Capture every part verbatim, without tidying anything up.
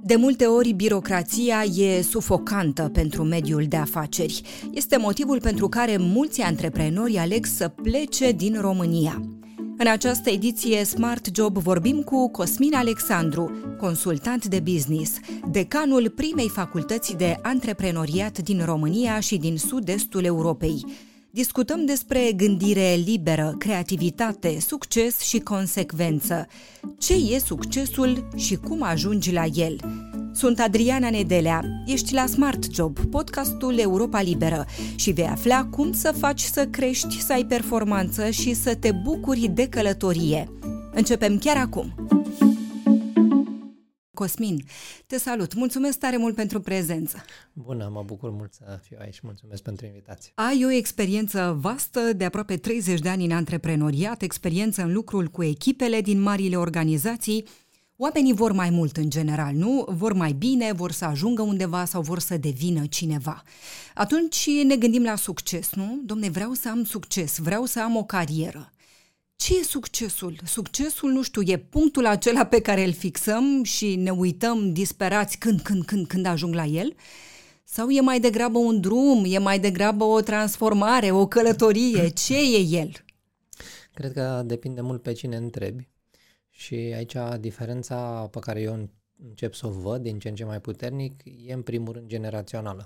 De multe ori, birocrația e sufocantă pentru mediul de afaceri. Este motivul pentru care mulți antreprenori aleg să plece din România. În această ediție Smart Job vorbim cu Cosmin Alexandru, consultant de business, decanul primei facultăți de antreprenoriat din România și din sud-estul Europei. Discutăm despre gândire liberă, creativitate, succes și consecvență. Ce e succesul și cum ajungi la el? Sunt Adriana Nedelea, ești la Smart Job, podcastul Europa Liberă, și vei afla cum să faci să crești, să ai performanță și să te bucuri de călătorie. Începem chiar acum! Cosmin, te salut! Mulțumesc tare mult pentru prezență! Bună, mă bucur mult să fiu aici. Mulțumesc pentru invitație! Ai o experiență vastă de aproape treizeci de ani în antreprenoriat, experiență în lucrul cu echipele din marile organizații. Oamenii vor mai mult în general, nu? Vor mai bine, vor să ajungă undeva sau vor să devină cineva. Atunci ne gândim la succes, nu? Dom'le, vreau să am succes, vreau să am o carieră. Ce e succesul? Succesul, nu știu, e punctul acela pe care îl fixăm și ne uităm disperați când, când, când, când ajung la el? Sau e mai degrabă un drum, e mai degrabă o transformare, o călătorie? Ce e el? Cred că depinde mult pe cine întrebi. Și aici diferența pe care eu încep să o văd din ce în ce mai puternic e în primul rând generațională.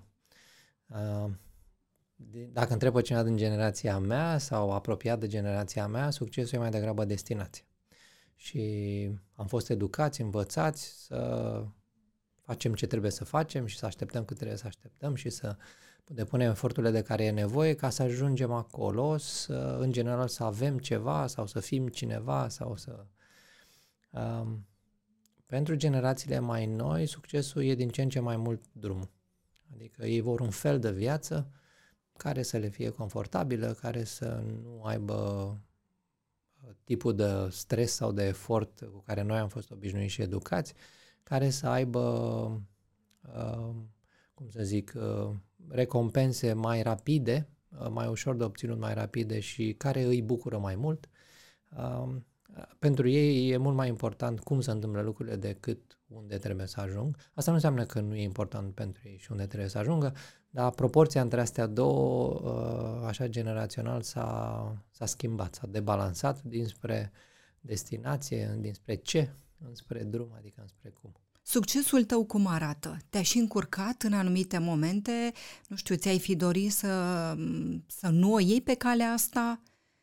Dacă întreb pe cineva din generația mea sau apropiat de generația mea, succesul e mai degrabă destinație. Și am fost educați, învățați să facem ce trebuie să facem și să așteptăm cât trebuie să așteptăm și să depunem eforturile de care e nevoie ca să ajungem acolo, să, în general să avem ceva sau să fim cineva sau să... Um, pentru generațiile mai noi, succesul e din ce în ce mai mult drumul. Adică ei vor un fel de viață care să le fie confortabilă, care să nu aibă tipul de stres sau de efort cu care noi am fost obișnuiți și educați, care să aibă, uh, cum să zic, uh, recompense mai rapide, uh, mai ușor de obținut mai rapide și care îi bucură mai mult. Uh, pentru ei e mult mai important cum se întâmplă lucrurile decât unde trebuie să ajung. Asta nu înseamnă că nu e important pentru ei și unde trebuie să ajungă, dar proporția între astea două, așa generațional, s-a, s-a schimbat, s-a debalansat dinspre destinație, dinspre ce, înspre drum, adică înspre cum. Succesul tău cum arată? Te-ai și încurcat în anumite momente? Nu știu, ți-ai fi dorit să, să nu o iei pe calea asta?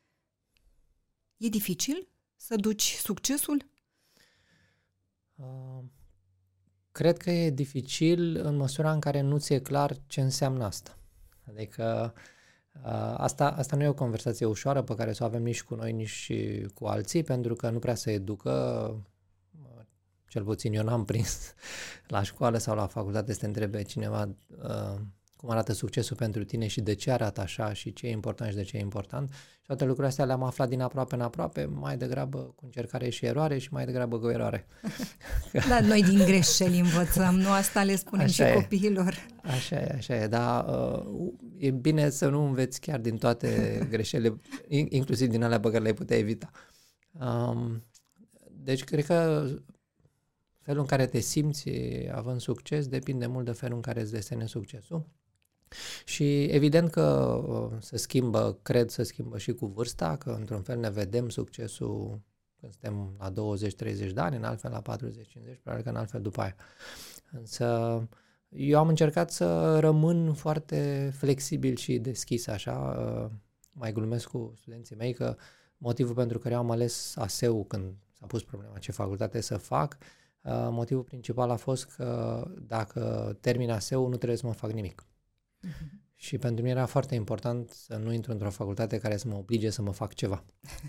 E dificil să duci succesul? Uh, cred că e dificil în măsura în care nu ți-e clar ce înseamnă asta. Adică uh, asta, asta nu e o conversație ușoară pe care să o avem nici cu noi, nici cu alții, pentru că nu prea se educă, uh, cel puțin eu n-am prins la școală sau la facultate să te întrebe cineva uh, cum arată succesul pentru tine și de ce arată așa și ce e important și de ce e important. Și toate lucrurile astea le-am aflat din aproape în aproape, mai degrabă cu încercare și eroare și mai degrabă cu eroare. Da, noi din greșeli învățăm, nu asta le spunem așa și e. Copiilor. Așa e, așa e, dar uh, e bine să nu înveți chiar din toate greșelile, inclusiv din alea pe care le-ai putea evita. Um, deci cred că felul în care te simți având succes depinde mult de felul în care îți desenezi succesul. Și evident că uh, se schimbă, cred se schimbă și cu vârsta, că într-un fel ne vedem succesul când suntem la douăzeci treizeci de ani, în altfel la patruzeci cincizeci, probabil că în altfel după aia. Însă eu am încercat să rămân foarte flexibil și deschis așa, uh, mai glumesc cu studenții mei că motivul pentru care am ales A S E U când s-a pus problema ce facultate să fac, uh, motivul principal a fost că dacă termin A S E U nu trebuie să mă fac nimic. Uh-huh. Și pentru mine era foarte important să nu intru într-o facultate care să mă oblige să mă fac ceva.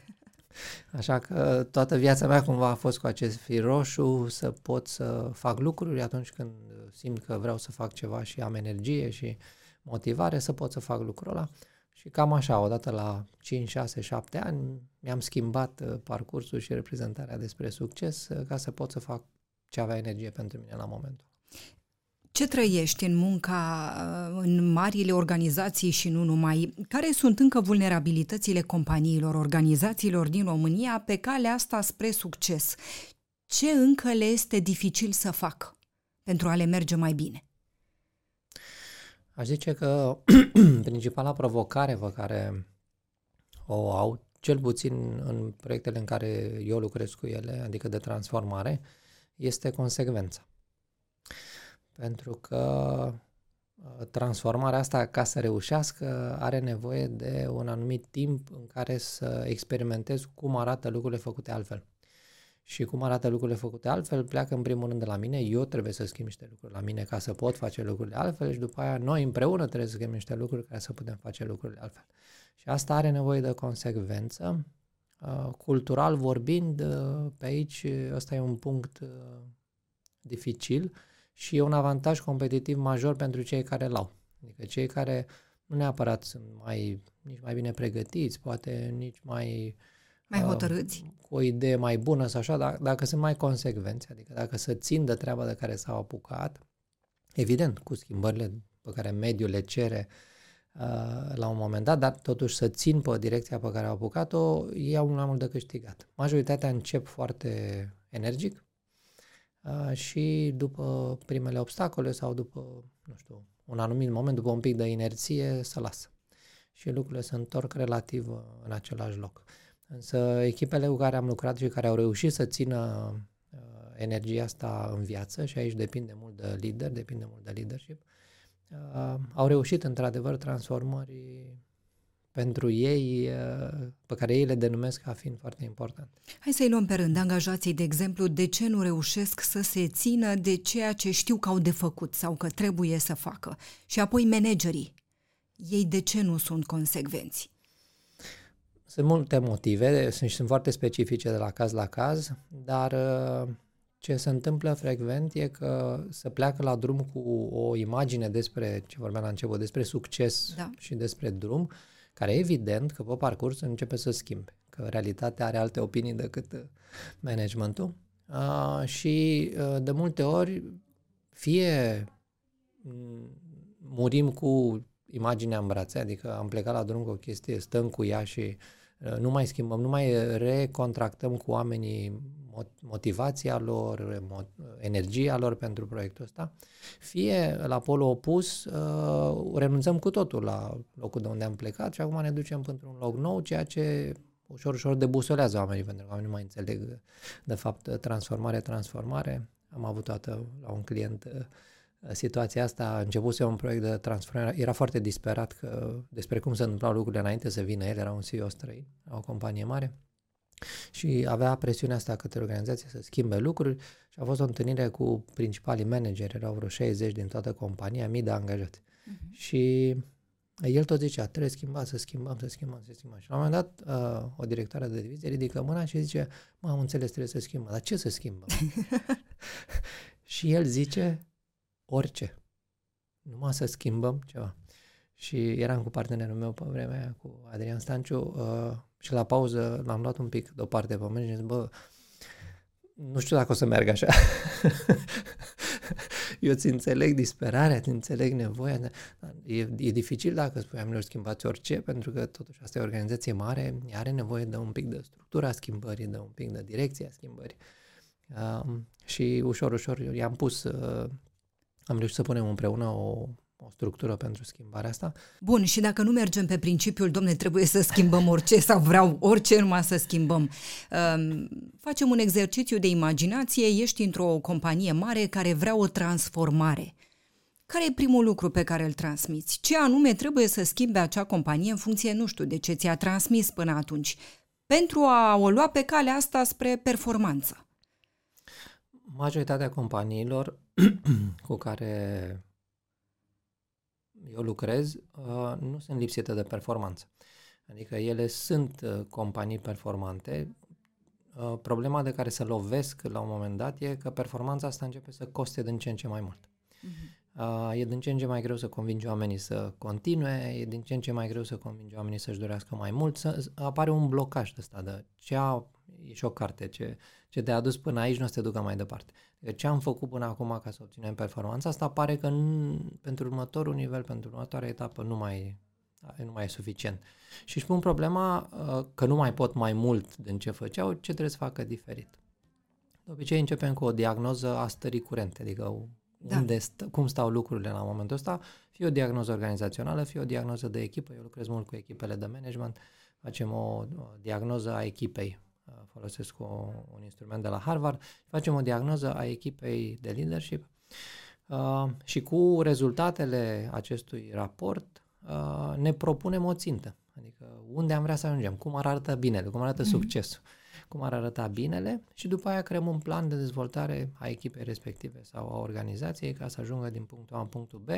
Așa că toată viața mea cumva a fost cu acest fir roșu, să pot să fac lucruri atunci când simt că vreau să fac ceva și am energie și motivare, să pot să fac lucrul ăla. Și cam așa, odată la cinci, șase, șapte ani, mi-am schimbat parcursul și reprezentarea despre succes ca să pot să fac ce avea energie pentru mine la momentul. Ce trăiești în munca în marile organizații și nu numai? Care sunt încă vulnerabilitățile companiilor, organizațiilor din România pe calea asta spre succes? Ce încă le este dificil să facă? pentru a le merge mai bine? Aș zice că principala provocare pe care o au, cel puțin în proiectele în care eu lucrez cu ele, adică de transformare, este consecvența. Pentru că transformarea asta, ca să reușească, are nevoie de un anumit timp în care să experimentez cum arată lucrurile făcute altfel. Și cum arată lucrurile făcute altfel, pleacă în primul rând de la mine, eu trebuie să schimb niște lucruri la mine ca să pot face lucrurile altfel și după aia noi împreună trebuie să schimbim niște lucruri ca să putem face lucrurile altfel. Și asta are nevoie de consecvență. Cultural vorbind, pe aici ăsta e un punct dificil și e un avantaj competitiv major pentru cei care l-au. Adică cei care nu neapărat sunt mai, nici mai bine pregătiți, poate nici mai... Mai hotărâți. Uh, cu o idee mai bună sau așa, dar dacă sunt mai consecvenți, adică dacă se țin de treaba de care s-au apucat, evident, cu schimbările pe care mediul le cere uh, la un moment dat, dar totuși să țin pe direcția pe care au apucat-o, ei au mai mult de câștigat. Majoritatea încep foarte energic uh, și după primele obstacole sau după, nu știu, un anumit moment, după un pic de inerție, se lasă. Și lucrurile se întorc relativ în același loc. Însă echipele cu care am lucrat și care au reușit să țină uh, energia asta în viață, și aici depinde mult de lider, depinde mult de leadership, uh, au reușit într-adevăr transformări pentru ei, uh, pe care ei le denumesc ca fiind foarte importante. Hai să-i luăm pe rând. Angajații, de exemplu, de ce nu reușesc să se țină de ceea ce știu că au de făcut sau că trebuie să facă? Și apoi managerii, ei de ce nu sunt consecvenți? Sunt multe motive, sunt, sunt foarte specifice de la caz la caz, dar ce se întâmplă frecvent e că se pleacă la drum cu o imagine despre, ce vorbeam la început, despre succes da. și despre drum, care evident că pe parcurs începe să schimbe, că realitatea are alte opinii decât managementul uh, și uh, de multe ori fie murim cu imaginea în brațe, adică am plecat la drum cu o chestie, stăm cu ea și nu mai schimbăm, nu mai recontractăm cu oamenii motivația lor, energia lor pentru proiectul ăsta, fie la polul opus renunțăm cu totul la locul de unde am plecat și acum ne ducem într-un loc nou, ceea ce ușor, ușor debusolează oamenii, pentru că oamenii nu mai înțeleg de fapt transformare, transformare. Am avut toată la un client situația asta, începuse un proiect de transformare, era foarte disperat că despre cum se întâmplau lucrurile înainte să vină el, era un C E O străin, la o companie mare și avea presiunea asta către organizație să schimbe lucruri și a fost o întâlnire cu principalii manageri, erau vreo șaizeci din toată compania, mii de angajați. Uh-huh. Și el tot zicea, trebuie schimbat, să schimbăm, să schimbăm, să schimbăm. Și la un moment dat, uh, o directoare de divizie ridică mâna și zice, mă, am înțeles, trebuie să schimbăm, dar ce să schimbăm? Și el zice, orice. Numai să schimbăm ceva. Și eram cu partenerul meu pe vremea aia, cu Adrian Stanciu, uh, și la pauză l-am luat un pic deoparte pe mine și zic, bă, nu știu dacă o să meargă așa. Eu îți înțeleg disperarea, îți înțeleg nevoia. E, e dificil dacă spui oamenilor schimbați orice, pentru că totuși asta e o organizație mare, are nevoie de un pic de structura schimbării, de un pic de direcția schimbării. Uh, și ușor, ușor i-am pus... Uh, Am reușit să punem împreună o, o structură pentru schimbarea asta. Bun, și dacă nu mergem pe principiul, domne, trebuie să schimbăm orice sau vreau orice, numai să schimbăm. Um, facem un exercițiu de imaginație, ești într-o companie mare care vrea o transformare. Care e primul lucru pe care îl transmiți? Ce anume trebuie să schimbe acea companie în funcție, nu știu, de ce ți-a transmis până atunci, pentru a o lua pe calea asta spre performanță? Majoritatea companiilor cu care eu lucrez nu sunt lipsite de performanță. Adică ele sunt companii performante. Problema de care se lovesc la un moment dat e că performanța asta începe să coste din ce în ce mai mult. Uh-huh. E din ce în ce mai greu să convingi oamenii să continue, e din ce în ce mai greu să convingi oamenii să-și dorească mai mult, să apare un blocaj de ăsta, de ce a, e și o carte, ce, ce te-a adus până aici nu o să te ducă mai departe. Deci ce am făcut până acum ca să obținem performanța asta, pare că nu, pentru următorul nivel, pentru următoarea etapă nu mai, nu mai e suficient. Și își pun problema că nu mai pot mai mult din ce făceau, ce trebuie să facă diferit. De obicei începem cu o diagnoză a stării curente, adică Da. Unde stă, cum stau lucrurile la momentul ăsta, fie o diagnoză organizațională, fie o diagnoză de echipă. Eu lucrez mult cu echipele de management, facem o, o diagnoză a echipei. Folosesc o, un instrument de la Harvard, facem o diagnoză a echipei de leadership uh, și cu rezultatele acestui raport uh, ne propunem o țintă. Adică unde am vrea să ajungem, cum arată binele, cum arată mm-hmm. succesul, cum ar arăta binele și după aia creăm un plan de dezvoltare a echipei respective sau a organizației ca să ajungă din punctul A în punctul B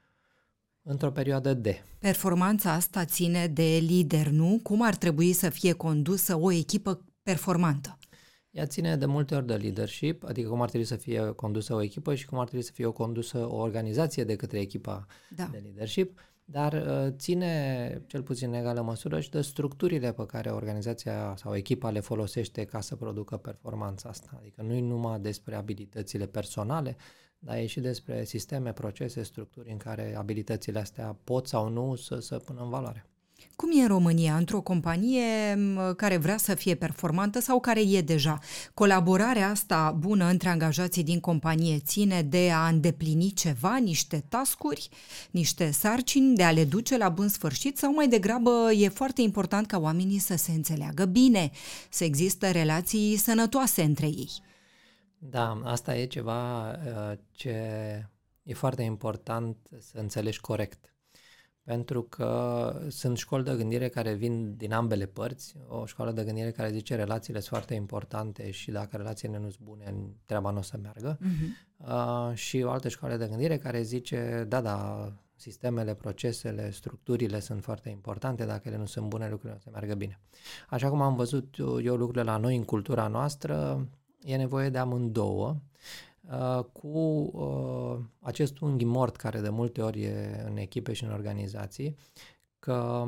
într-o perioadă D. Performanța asta ține de lider, nu? Cum ar trebui să fie condusă o echipă performantă? Ea ține de multe ori de leadership, adică cum ar trebui să fie condusă o echipă și cum ar trebui să fie o condusă o organizație de către echipa da. de leadership, dar uh, ține cel puțin în egală măsură și de structurile pe care organizația sau echipa le folosește ca să producă performanța asta. Adică nu e numai despre abilitățile personale, dar e și despre sisteme, procese, structuri în care abilitățile astea pot sau nu să se pună în valoare. Cum e în România, într-o companie care vrea să fie performantă sau care e deja? Colaborarea asta bună între angajații din companie ține de a îndeplini ceva, niște task-uri, niște sarcini, de a le duce la bun sfârșit sau mai degrabă e foarte important ca oamenii să se înțeleagă bine, să există relații sănătoase între ei? Da, asta e ceva uh, ce e foarte important să înțelegi corect. Pentru că sunt școli de gândire care vin din ambele părți. O școală de gândire care zice relațiile sunt foarte importante și dacă relațiile nu sunt bune, treaba nu o să meargă. Uh-huh. Uh, și o altă școală de gândire care zice, da, da, sistemele, procesele, structurile sunt foarte importante, dacă ele nu sunt bune, lucrurile nu o să meargă bine. Așa cum am văzut eu lucrurile la noi în cultura noastră, e nevoie de amândouă. Uh, cu uh, acest unghi mort care de multe ori e în echipe și în organizații, că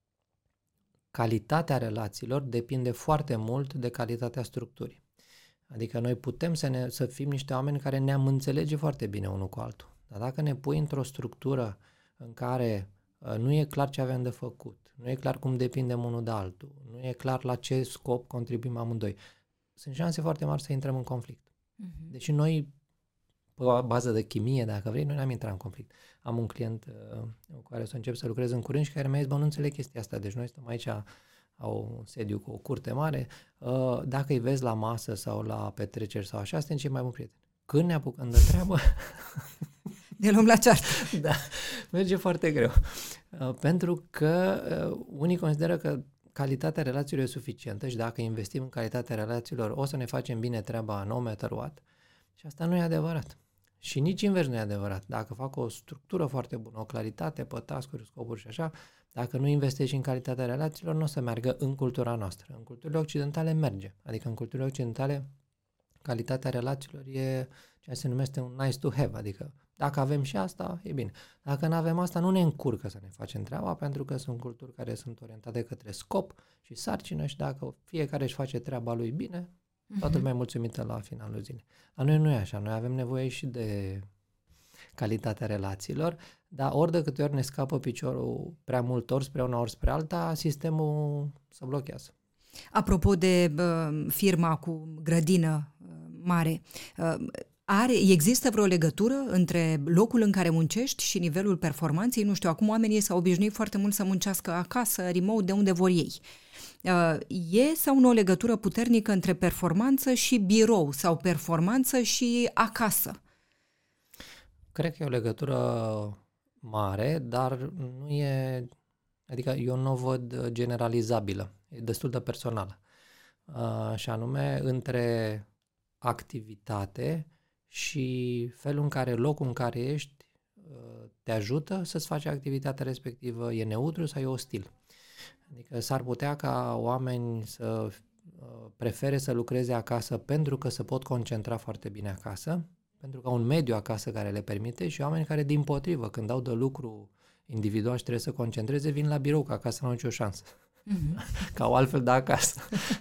calitatea relațiilor depinde foarte mult de calitatea structurii. Adică noi putem să, ne, să fim niște oameni care ne-am înțelege foarte bine unul cu altul. Dar dacă ne pui într-o structură în care uh, nu e clar ce avem de făcut, nu e clar cum depindem unul de altul, nu e clar la ce scop contribuim amândoi, sunt șanse foarte mari să intrăm în conflict. Uh-huh. Deși noi, pe o bază de chimie, dacă vrei, noi n-am intrat în conflict. Am un client uh, cu care o să încep să lucrez în curând și care mi-a zis, bă, nu înțeleg chestia asta, deci noi stăm aici, au un sediu cu o curte mare, uh, dacă îi vezi la masă sau la petreceri sau așa, suntem cei mai buni prieteni. Când ne apucăm de treabă... Ne luăm la ceartă. Da, merge foarte greu. Uh, pentru că uh, unii consideră că calitatea relațiilor e suficientă și dacă investim în calitatea relațiilor o să ne facem bine treaba no matter what. Și asta nu e adevărat. Și nici invers nu e adevărat. Dacă fac o structură foarte bună, o claritate pe task-uri, scopuri și așa, dacă nu investești în calitatea relațiilor, nu o să meargă în cultura noastră. În culturile occidentale merge. Adică în culturile occidentale calitatea relațiilor e ceea ce se numește un nice to have. Adică dacă avem și asta, e bine. Dacă nu avem asta, nu ne încurcă să ne facem treaba, pentru că sunt culturi care sunt orientate către scop și sarcină și dacă fiecare își face treaba lui bine, toată lumea e mulțumită la finalul zilei. La noi nu e așa, noi avem nevoie și de calitatea relațiilor, dar ori de câte ori ne scapă piciorul prea mult ori spre una ori spre alta, sistemul se blochează. Apropo de uh, firma cu grădină uh, mare, uh, Are, există vreo legătură între locul în care muncești și nivelul performanței? Nu știu, acum oamenii s-au obișnuit foarte mult să muncească acasă, remote, de unde vor ei. E sau nu o legătură puternică între performanță și birou sau performanță și acasă? Cred că e o legătură mare, dar nu e... Adică eu nu o văd generalizabilă, e destul de personală. Și anume, între activitate și felul în care locul în care ești te ajută să-ți faci activitatea respectivă, e neutru sau e ostil. Adică s-ar putea ca oameni să prefere să lucreze acasă pentru că se pot concentra foarte bine acasă, pentru că au un mediu acasă care le permite, și oameni care, dimpotrivă, când au de lucru individual și trebuie să concentreze, vin la birou, că acasă nu au nicio șansă. Mm-hmm. Ca o altfel de acasă.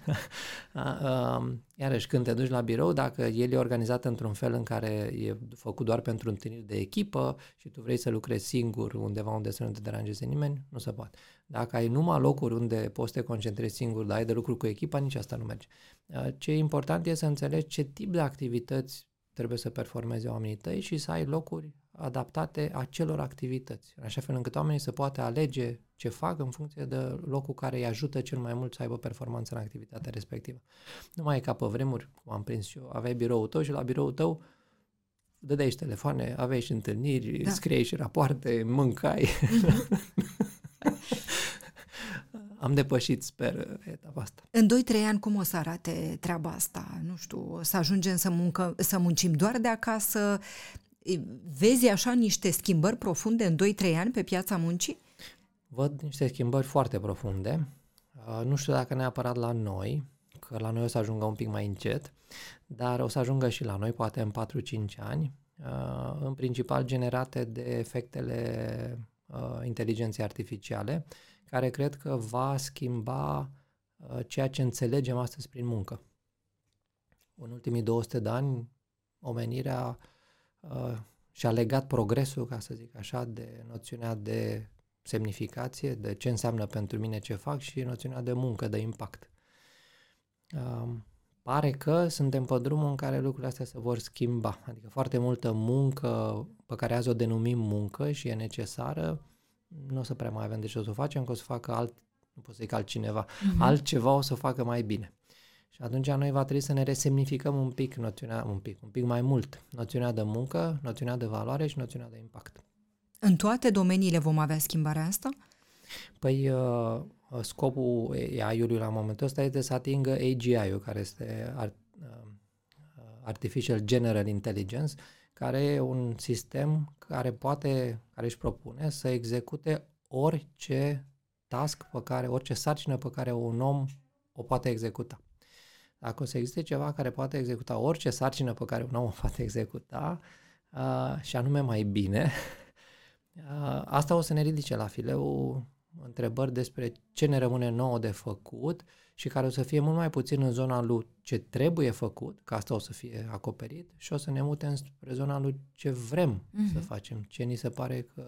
Iarăși, când te duci la birou, dacă el e organizat într-un fel în care e făcut doar pentru întâlniri de echipă și tu vrei să lucrezi singur undeva unde să nu te deranjeze nimeni, nu se poate. Dacă ai numai locuri unde poți să te concentrezi singur, dar ai de lucru cu echipa, nici asta nu merge. Ce e important e să înțelegi ce tip de activități trebuie să performeze oamenii tăi și să ai locuri adaptate acelor activități, în așa fel încât oamenii să poată alege ce fac în funcție de locul care îi ajută cel mai mult să aibă performanță în activitatea respectivă. Nu mai e ca pe vremuri, cum am prins și eu, aveai biroul tău și la biroul tău dădeai și telefoane, aveai și întâlniri, da. Scriei și rapoarte, mâncai. Am depășit, sper, etapa asta. În doi trei ani cum o să arate treaba asta? Nu știu, o să ajungem să, muncă, să muncim doar de acasă? Vezi așa niște schimbări profunde în doi trei ani pe piața muncii? Văd niște schimbări foarte profunde. Nu știu dacă neapărat la noi, că la noi o să ajungă un pic mai încet, dar o să ajungă și la noi, poate în patru cinci ani, în principal generate de efectele inteligenței artificiale, care cred că va schimba ceea ce înțelegem astăzi prin muncă. În ultimii două sute de ani, omenirea uh, și-a legat progresul, ca să zic așa, de noțiunea de semnificație, de ce înseamnă pentru mine ce fac și noțiunea de muncă, de impact. Uh, pare că suntem pe drumul în care lucrurile astea se vor schimba. Adică foarte multă muncă pe care azi o denumim muncă și e necesară, nu o să prea mai avem de ce o să o facem, că o să facă alt, nu pot să zic altcineva, uh-huh. altceva o să facă mai bine. Și atunci noi va trebui să ne resemnificăm un pic, noțiunea, un pic, un pic mai mult, noțiunea de muncă, noțiunea de valoare și noțiunea de impact. În toate domeniile vom avea schimbarea asta? Păi uh, scopul A I-ului la momentul ăsta este să atingă A G I-ul, care este Art, uh, Artificial General Intelligence, care e un sistem care poate, care își propune să execute orice task pe care, orice sarcină pe care un om o poate executa. Dacă o să existe ceva care poate executa orice sarcină pe care un om o poate executa, uh, și anume mai bine, uh, asta o să ne ridice la fileu întrebări despre ce ne rămâne nouă de făcut și care o să fie mult mai puțin în zona lui ce trebuie făcut, că asta o să fie acoperit, și o să ne mute spre zona lui ce vrem mm-hmm. să facem, ce ni se pare că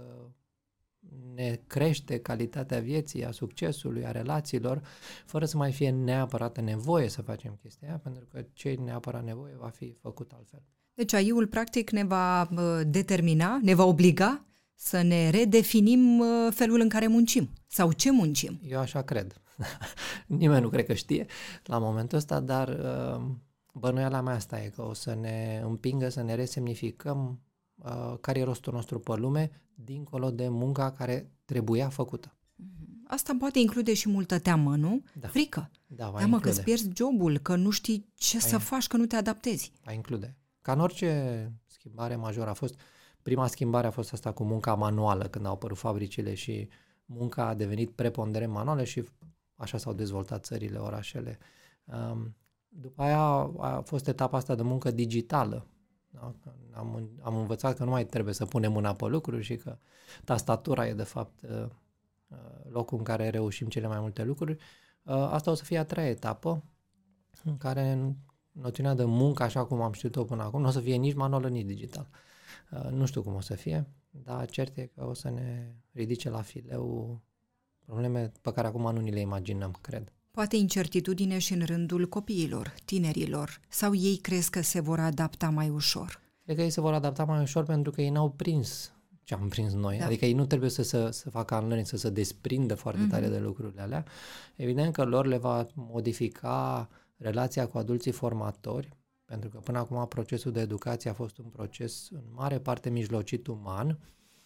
ne crește calitatea vieții, a succesului, a relațiilor, fără să mai fie neapărat nevoie să facem chestia aia, pentru că ce e neapărat nevoie va fi făcut altfel. Deci A I-ul practic ne va determina, ne va obliga să ne redefinim felul în care muncim sau ce muncim. Eu așa cred. Nimeni nu cred că știe la momentul ăsta, dar bănuiala mea asta e că o să ne împingă să ne resemnificăm uh, care e rostul nostru pe lume, dincolo de munca care trebuia făcută. Asta poate include și multă teamă, nu? Da. Frică. Da, va teamă include. Că îți pierzi jobul, că nu știi ce va să faci, că nu te adaptezi. Va include. Ca în orice schimbare majoră a fost, prima schimbare a fost asta cu munca manuală, când au apărut fabricile și munca a devenit preponderent manuală și așa s-au dezvoltat țările, orașele. Um, după aia a fost etapa asta de muncă digitală. Da? Am, am învățat că nu mai trebuie să punem mâna pe lucruri și că tastatura e de fapt locul în care reușim cele mai multe lucruri. Asta o să fie a treia etapă în care noțiunea de muncă, așa cum am știut-o până acum, nu o să fie nici manuală, nici digital. Nu știu cum o să fie, dar cert e că o să ne ridice la fileu probleme pe care acum nu ni le imaginăm, cred. Poate incertitudine și în rândul copiilor, tinerilor, sau ei crezi că se vor adapta mai ușor? Cred că ei se vor adapta mai ușor pentru că ei n-au prins ce am prins noi. Da. Adică ei nu trebuie să, să, să facă unlearning, să se desprindă foarte mm-hmm. tare de lucrurile alea. Evident că lor le va modifica relația cu adulții formatori, pentru că până acum procesul de educație a fost un proces în mare parte mijlocit uman,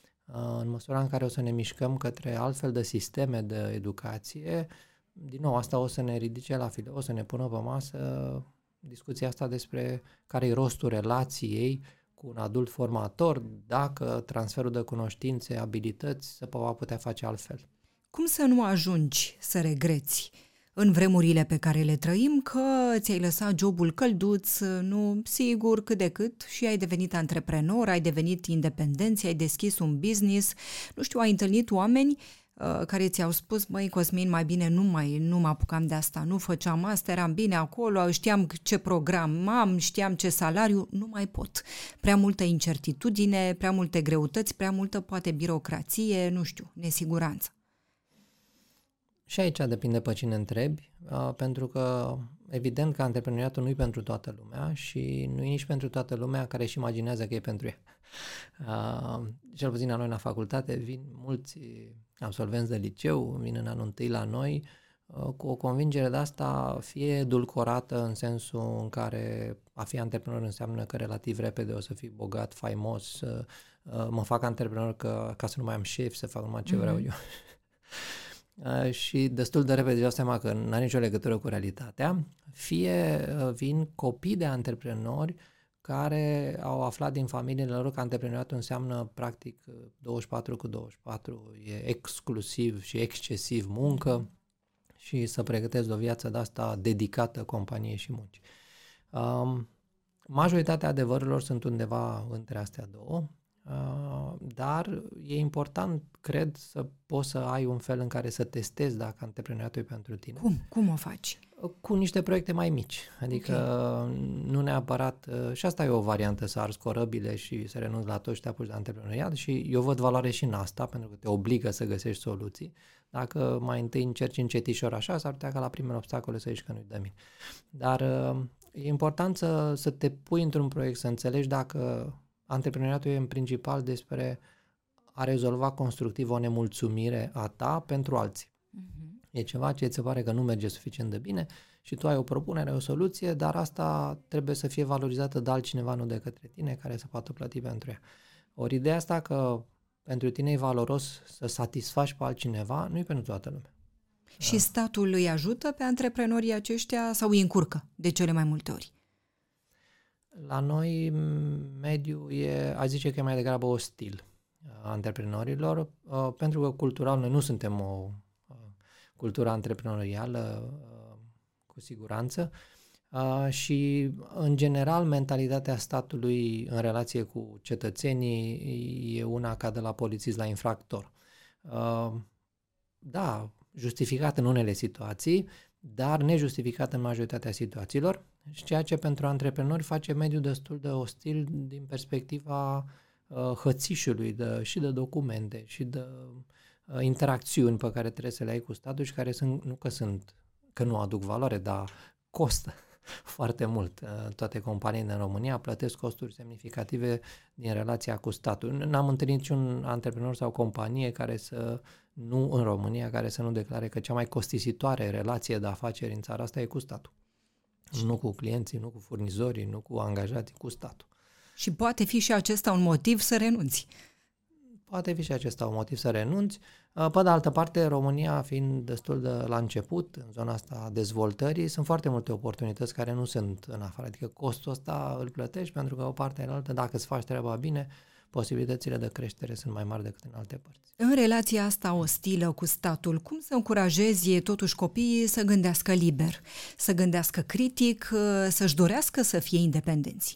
în măsura în care o să ne mișcăm către altfel de sisteme de educație. Din nou, asta o să ne ridice la fileu, o să ne pună pe masă discuția asta despre care e rostul relației cu un adult formator, dacă transferul de cunoștințe, abilități se va putea face altfel. Cum să nu ajungi să regreți în vremurile pe care le trăim că ți-ai lăsat jobul călduț, nu, sigur, cât de cât, și ai devenit antreprenor, ai devenit independent, ai deschis un business, nu știu, ai întâlnit oameni uh, care ți-au spus, măi, Cosmin, mai bine nu mai nu mă apucam de asta, nu făceam asta, eram bine acolo, știam ce program am, știam ce salariu, nu mai pot. Prea multă incertitudine, prea multe greutăți, prea multă, poate, birocrație, nu știu, nesiguranță. Și aici depinde pe cine întrebi, uh, pentru că evident că antreprenoriatul nu e pentru toată lumea și nu e nici pentru toată lumea care își imaginează că e pentru ea. Uh, cel puțin la noi la facultate vin mulți absolvenți de liceu, vin în anul întâi la noi uh, cu o convingere de asta fie edulcorată în sensul în care a fi antreprenor înseamnă că relativ repede o să fii bogat, faimos, uh, uh, mă fac antreprenor că, ca să nu mai am șef, să fac numai ce mm-hmm. vreau eu. Uh, și destul de repede își dau seama că nu are nicio legătură cu realitatea, fie uh, vin copii de antreprenori care au aflat din familiile lor că antreprenoriatul înseamnă practic douăzeci și patru cu douăzeci și patru, e exclusiv și excesiv muncă și să pregătesc o viață de asta dedicată companiei și muncii. Um, majoritatea adevărurilor sunt undeva între astea două. Uh, dar e important, cred, să poți să ai un fel în care să testezi dacă antreprenoriatul e pentru tine. Cum? Cum o faci? Cu niște proiecte mai mici, adică okay. nu neapărat, uh, și asta e o variantă, să arzi corăbile și să renunți la tot și te apuci de antreprenoriat și eu văd valoare și în asta, pentru că te obligă să găsești soluții. Dacă mai întâi încerci încetișor așa, s-ar putea ca la primele obstacole să zici că nu-i dă mine. Dar uh, e important să, să te pui într-un proiect, să înțelegi dacă antreprenoriatul e în principal despre a rezolva constructiv o nemulțumire a ta pentru alții. Uh-huh. E ceva ce ți se pare că nu merge suficient de bine și tu ai o propunere, o soluție, dar asta trebuie să fie valorizată de altcineva, nu de către tine, care să poată plăti pentru ea. Ori ideea asta că pentru tine e valoros să satisfaci pe altcineva, nu e pentru toată lumea. Și statul îi ajută pe antreprenorii aceștia sau îi încurcă de cele mai multe ori? La noi mediul e, aș zice că e mai degrabă ostil antreprenorilor, pentru că cultural noi nu suntem o cultură antreprenorială cu siguranță și în general mentalitatea statului în relație cu cetățenii e una ca de la polițist la infractor. Da, justificat în unele situații, dar nejustificat în majoritatea situațiilor, și ceea ce pentru antreprenori face mediul destul de ostil din perspectiva uh, hățișului de, și de documente și de uh, interacțiuni pe care trebuie să le ai cu statul și care sunt, nu că sunt, că nu aduc valoare, dar costă foarte mult. Uh, toate companiile în România plătesc costuri semnificative din relația cu statul. N-am întâlnit niciun antreprenor sau companie care să nu în România, care să nu declare că cea mai costisitoare relație de afaceri în țara asta e cu statul. Nu cu clienții, nu cu furnizorii, nu cu angajații, cu statul. Și poate fi și acesta un motiv să renunți. Poate fi și acesta un motiv să renunți. Pe de altă parte, România fiind destul de la început, în zona asta a dezvoltării, sunt foarte multe oportunități care nu sunt în afară. Adică costul ăsta îl plătești pentru că o parte în altă, dacă îți faci treaba bine, posibilitățile de creștere sunt mai mari decât în alte părți. În relația asta ostilă cu statul, cum să încurajezi totuși copiii să gândească liber, să gândească critic, să-și dorească să fie independenți?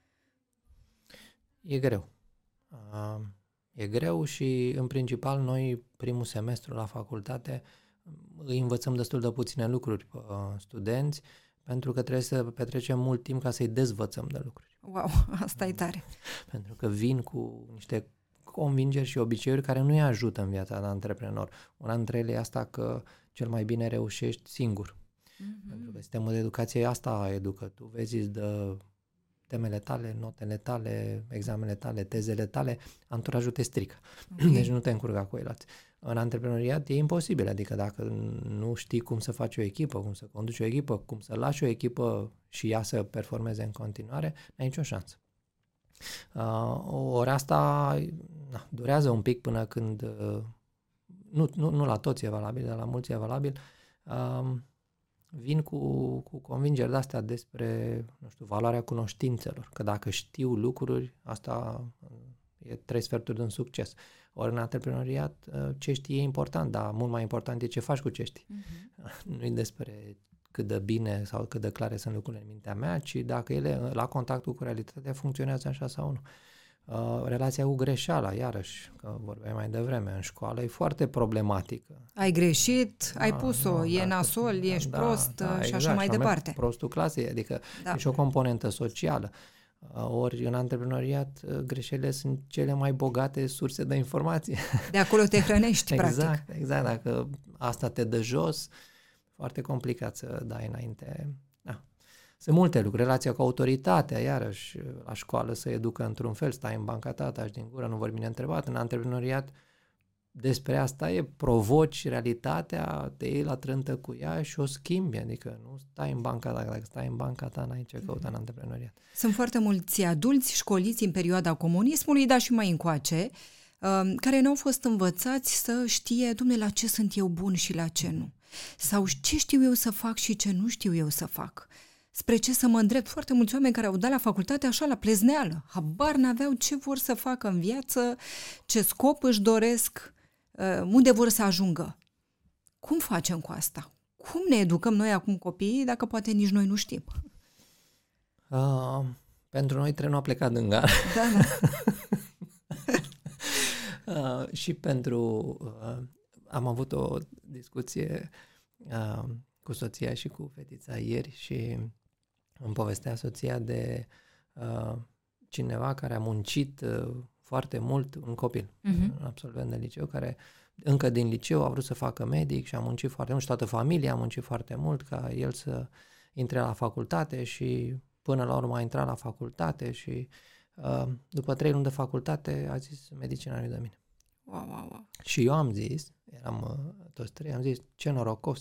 E greu. E greu și, în principal, noi, primul semestru la facultate, îi învățăm destul de puține lucruri pe studenți, pentru că trebuie să petrecem mult timp ca să-i dezvățăm de lucruri. Wow, asta e tare. Pentru că vin cu niște convingeri și obiceiuri care nu îi ajută în viața de antreprenor. Una dintre ele e asta că cel mai bine reușești singur. Mm-hmm. Pentru că sistemul de educație asta educă. Tu vezi de temele tale, notele tale, examenele tale, tezele tale, anturajul te strică. Okay. Deci nu te încurca cu el. În antreprenoriat e imposibil, adică dacă nu știi cum să faci o echipă, cum să conduci o echipă, cum să lași o echipă și ea să performeze în continuare, n-ai nicio șansă. Uh, ori asta na, durează un pic până când, uh, nu, nu, nu la toți e valabil, dar la mulți e valabil, uh, vin cu, cu convingeri de-astea despre, nu știu, valoarea cunoștințelor, că dacă știu lucruri, asta e trei sferturi de un succes. Ori în antreprenoriat, ce știi e important, dar mult mai important e ce faci cu ce știi. Uh-huh. Nu e despre cât de bine sau cât de clare sunt lucrurile în mintea mea, ci dacă ele, la contactul cu realitatea, funcționează așa sau nu. Uh, relația cu greșeala, iarăși, că vorbeai mai devreme, în școală, e foarte problematică. Ai greșit, da, ai pus-o, da, e nasol, da, ești da, prost da, și exact, așa mai departe. Prostul clasei, adică da. E și o componentă socială. Ori în antreprenoriat greșelile sunt cele mai bogate surse de informație. De acolo te hrănești, exact, practic. Exact, dacă asta te dă jos, foarte complicat să dai înainte. Da. Sunt multe lucruri, relația cu autoritatea, iarăși la școală să educă într-un fel, stai în banca ta, taci din gură, nu vorbi neîntrebat. În antreprenoriat despre asta e, provoci realitatea, te iei la trântă cu ea și o schimbi, adică nu stai în banca ta, dacă stai în banca ta n-ai ce căuta în antreprenoriat. Sunt foarte mulți adulți școliți în perioada comunismului, dar și mai încoace, care nu au fost învățați să știe, Dumnezeu, la ce sunt eu bun și la ce nu. Sau ce știu eu să fac și ce nu știu eu să fac. Spre ce să mă îndrept. Foarte mulți oameni care au dat la facultate așa la plezneală. Habar n-aveau ce vor să facă în viață, ce scop își doresc, unde vor să ajungă. Cum facem cu asta? Cum ne educăm noi acum copiii dacă poate nici noi nu știm? Uh, pentru noi trenul a plecat în gara. Da, da. uh, și pentru... Uh, am avut o discuție uh, cu soția și cu fetița ieri și îmi povestea soția de uh, cineva care a muncit uh, foarte mult, un copil, uh-huh. un absolvent de liceu, care încă din liceu a vrut să facă medic și a muncit foarte mult și toată familia a muncit foarte mult ca el să intre la facultate și până la urmă a intrat la facultate și uh, după trei luni de facultate a zis medicina nu-i de mine. Wow, wow, wow. Și eu am zis, eram uh, toți trei, am zis ce norocos.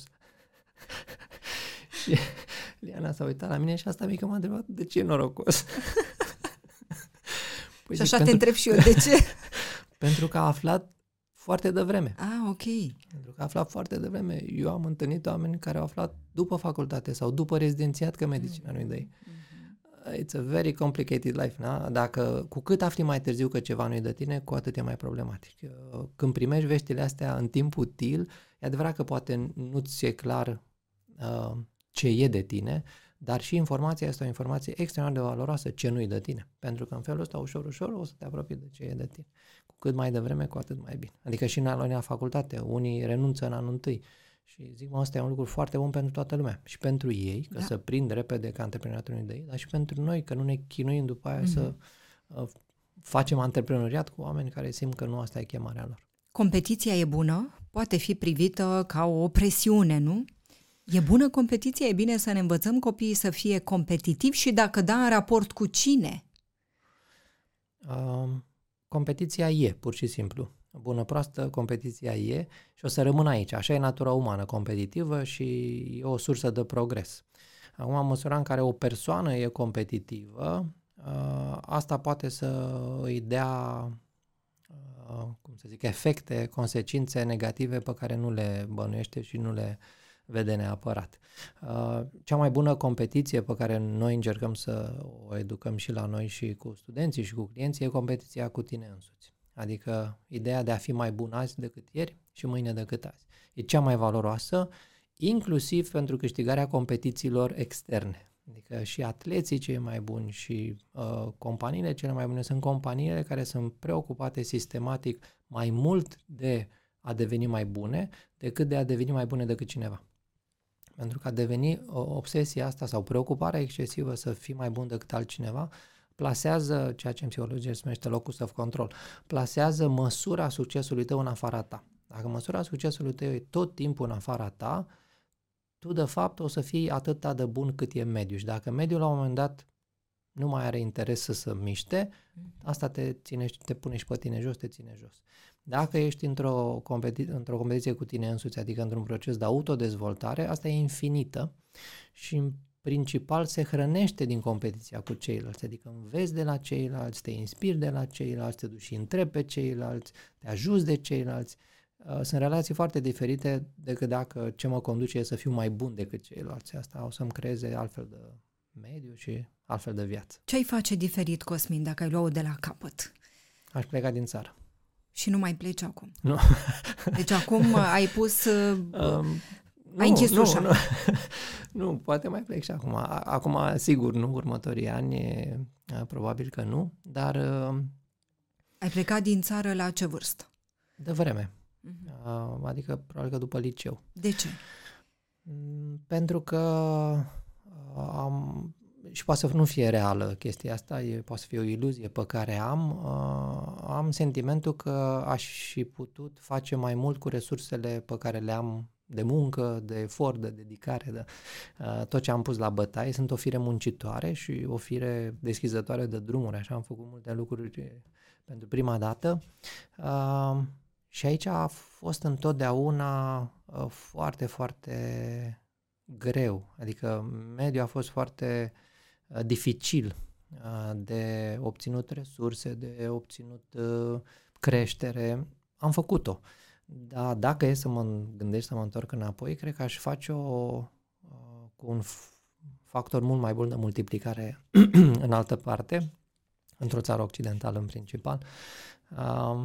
Și Liana s-a uitat la mine și asta mică m-a întrebat de ce e norocos. Păi și așa te întreb și eu, de ce? Pentru că a aflat foarte devreme. Ah, ok. Pentru că a aflat foarte devreme. Eu am întâlnit oameni care au aflat după facultate sau după rezidențiat că medicina mm-hmm. nu-i dă ei. Mm-hmm. It's a very complicated life, na? Dacă cu cât afli mai târziu că ceva nu-i de tine, cu atât e mai problematic. Când primești veștile astea în timp util, e adevărat că poate nu-ți e clar uh, ce e de tine, dar și informația este o informație extrem de valoroasă ce nu-i de tine. Pentru că în felul ăsta, ușor, ușor, o să te apropii de ce e de tine. Cu cât mai devreme, cu atât mai bine. Adică și în la, la facultate, unii renunță în anul întâi. Și zic, mă, ăsta e un lucru foarte bun pentru toată lumea. Și pentru ei, că da. să prind repede că antreprenoriatul nu-i de ei, dar și pentru noi, că nu ne chinuim după aia mm-hmm. să uh, facem antreprenoriat cu oameni care simt că nu asta e chemarea lor. Competiția e bună, poate fi privită ca o presiune, nu? E bună competiția? E bine să ne învățăm copiii să fie competitivi și dacă da, în raport cu cine? Uh, competiția e, pur și simplu. Bună, proastă, competiția e și o să rămână aici. Așa e natura umană, competitivă și e o sursă de progres. Acum, în măsura în care o persoană e competitivă, uh, asta poate să îi dea, uh, cum să zic, efecte, consecințe negative pe care nu le bănuiește și nu le vede neapărat. Uh, cea mai bună competiție pe care noi încercăm să o educăm și la noi și cu studenții și cu clienții e competiția cu tine însuți. Adică ideea de a fi mai bun azi decât ieri și mâine decât azi. E cea mai valoroasă, inclusiv pentru câștigarea competițiilor externe. Adică și atleții cei mai buni și uh, companiile cele mai bune sunt companiile care sunt preocupate sistematic mai mult de a deveni mai bune decât de a deveni mai bune decât cineva. Pentru că a deveni o obsesia asta sau preocuparea excesivă să fii mai bun decât altcineva plasează, ceea ce în psihologie se numește locus of control, plasează măsura succesului tău în afara ta. Dacă măsura succesului tău e tot timpul în afara ta, tu de fapt o să fii atât de bun cât e mediu. Și dacă mediul la un moment dat nu mai are interes să se miște, asta te, ține, te pune și pe tine jos, te ține jos. Dacă ești într-o, competi- într-o competiție cu tine însuți, adică într-un proces de autodezvoltare, asta e infinită și în principal se hrănește din competiția cu ceilalți, adică înveți de la ceilalți, te inspiri de la ceilalți, te duci și întrebi pe ceilalți, te ajuți de ceilalți. Sunt relații foarte diferite decât dacă ce mă conduce e să fiu mai bun decât ceilalți. Asta o să-mi creeze altfel de mediu și altfel de viață. Ce ai face diferit, Cosmin, dacă ai lua-o de la capăt? Aș pleca din țară. Și nu mai pleci acum? Nu. Deci acum ai pus... Um, ai închis nu, ușa. Nu, nu, poate mai plec și acum. Acum, sigur, nu, următorii ani, probabil că nu, dar... Ai plecat din țară la ce vârstă? De vreme. Uh-huh. Adică, probabil că după liceu. De ce? Pentru că am, și poate să nu fie reală chestia asta, e, poate să fie o iluzie pe care am, uh, am sentimentul că aș fi putut face mai mult cu resursele pe care le am de muncă, de efort, de dedicare, de uh, tot ce am pus la bătaie. Sunt o fire muncitoare și o fire deschizătoare de drumuri, așa am făcut multe lucruri pentru prima dată. Uh, și aici a fost întotdeauna uh, foarte, foarte greu, adică mediul a fost foarte uh, dificil uh, de obținut resurse, de obținut uh, creștere. Am făcut-o. Dar dacă e să mă gândesc să mă întorc înapoi, cred că aș face-o uh, cu un factor mult mai bun de multiplicare în altă parte, într-o țară occidentală în principal, uh,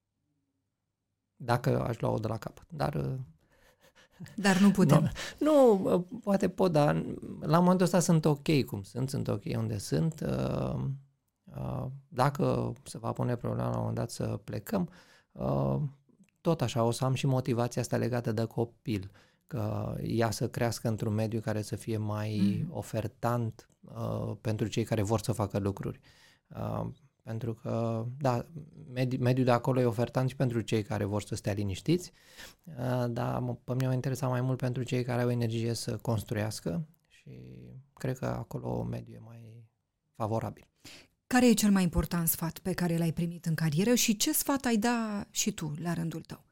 dacă aș lua-o de la capăt. Dar uh, Dar nu putem. Nu, nu, poate pot, dar la momentul ăsta sunt ok cum sunt, sunt ok unde sunt. Uh, uh, dacă se va pune problema la un moment dat să plecăm, uh, tot așa o să am și motivația asta legată de copil, că ea să crească într-un mediu care să fie mai mm. ofertant uh, pentru cei care vor să facă lucruri. Uh, pentru că, da, medi- mediul de acolo e ofertant și pentru cei care vor să stea liniștiți, uh, dar pe mine mă interesa mai mult pentru cei care au energie să construiască și cred că acolo mediul e mai favorabil. Care e cel mai important sfat pe care l-ai primit în carieră și ce sfat ai da și tu la rândul tău?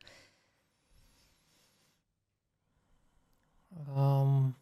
Um,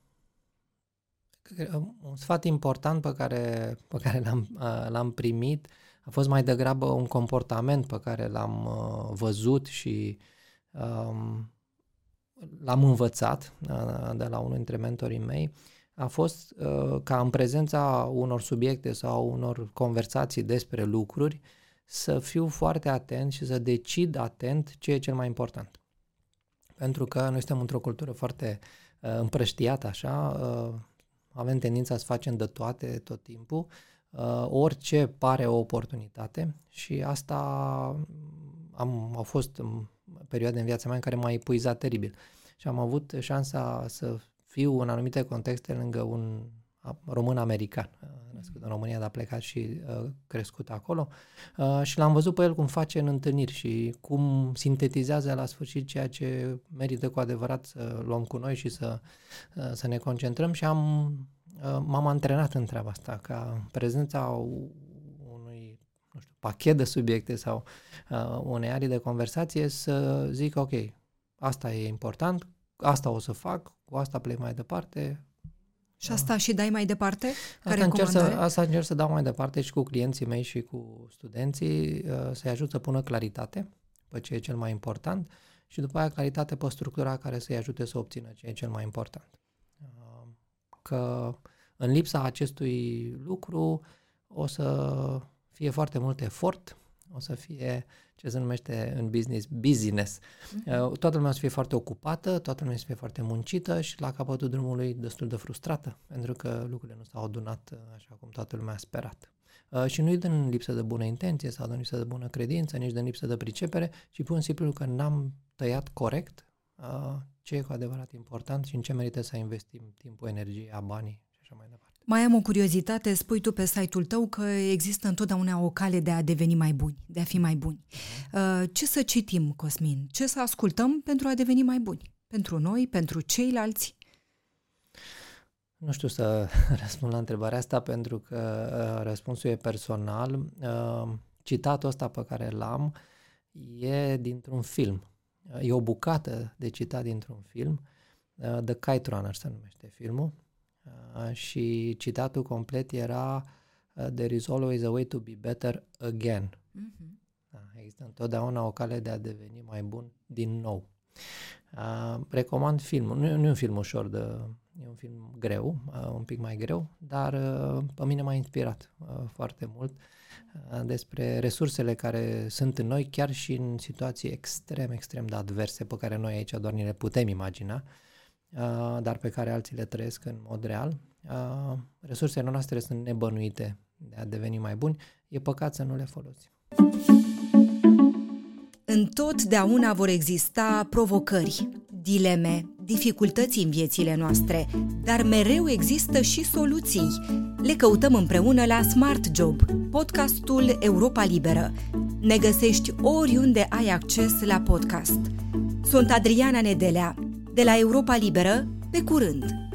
un sfat important pe care, pe care l-am, l-am primit a fost mai degrabă un comportament pe care l-am uh, văzut și um, l-am învățat uh, de la unul dintre mentorii mei. A fost uh, ca în prezența unor subiecte sau unor conversații despre lucruri să fiu foarte atent și să decid atent ce e cel mai important. Pentru că noi suntem într-o cultură foarte uh, împrăștiată așa, uh, avem tendința să facem de toate tot timpul, uh, orice pare o oportunitate și asta am, au fost perioade în viața mea în care m-a epuizat teribil și am avut șansa să fiu în anumite contexte lângă un român-american, născut în România, dar a plecat și uh, crescut acolo uh, și l-am văzut pe el cum face în întâlniri și cum sintetizează la sfârșit ceea ce merită cu adevărat să luăm cu noi și să, uh, să ne concentrăm și am, uh, m-am antrenat în treaba asta, ca prezența unui nu știu, pachet de subiecte sau uh, unei arii de conversație să zic ok, asta e important, asta o să fac, cu asta plec mai departe. Și asta și dai mai departe? Asta încerc, să, asta încerc să dau mai departe și cu clienții mei și cu studenții, să-i ajut să pună claritate pe ce e cel mai important și după aia claritate pe structura care să-i ajute să obțină ce e cel mai important. Că în lipsa acestui lucru o să fie foarte mult efort, o să fie ce se numește în business business. Mm-hmm. Toată lumea să fie foarte ocupată, toată lumea să fie foarte muncită și la capătul drumului destul de frustrată, pentru că lucrurile nu s-au adunat așa cum toată lumea a sperat. Și nu-i din lipsă de bună intenție sau din lipsă de bună credință, nici din lipsă de pricepere, ci pur și simplu că n-am tăiat corect ce e cu adevărat important și în ce merită să investim timpul, energia, banii și așa mai departe. Mai am o curiozitate, spui tu pe site-ul tău că există întotdeauna o cale de a deveni mai buni, de a fi mai buni. Ce să citim, Cosmin? Ce să ascultăm pentru a deveni mai buni? Pentru noi, pentru ceilalți? Nu știu să răspund la întrebarea asta pentru că răspunsul e personal. Citatul ăsta pe care l-am e dintr-un film. E o bucată de citat dintr-un film. The Kite Runner se numește filmul. Uh, și citatul complet era uh, There is always a way to be better again. Mm-hmm. Da, există întotdeauna o cale de a deveni mai bun din nou. Uh, recomand filmul. Nu, nu e un film ușor, de, e un film greu, uh, un pic mai greu, dar uh, pe mine m-a inspirat uh, foarte mult uh, despre resursele care sunt în noi, chiar și în situații extrem, extrem de adverse pe care noi aici doar ni le putem imagina. Uh, dar pe care alții le trăiesc în mod real. Uh, resursele noastre sunt nebănuite de a deveni mai buni. E păcat să nu le folosim. Întotdeauna vor exista provocări, dileme, dificultăți în viețile noastre, dar mereu există și soluții. Le căutăm împreună la Smart Job, podcastul Europa Liberă. Ne găsești oriunde ai acces la podcast. Sunt Adriana Nedelea, de la Europa Liberă, pe curând!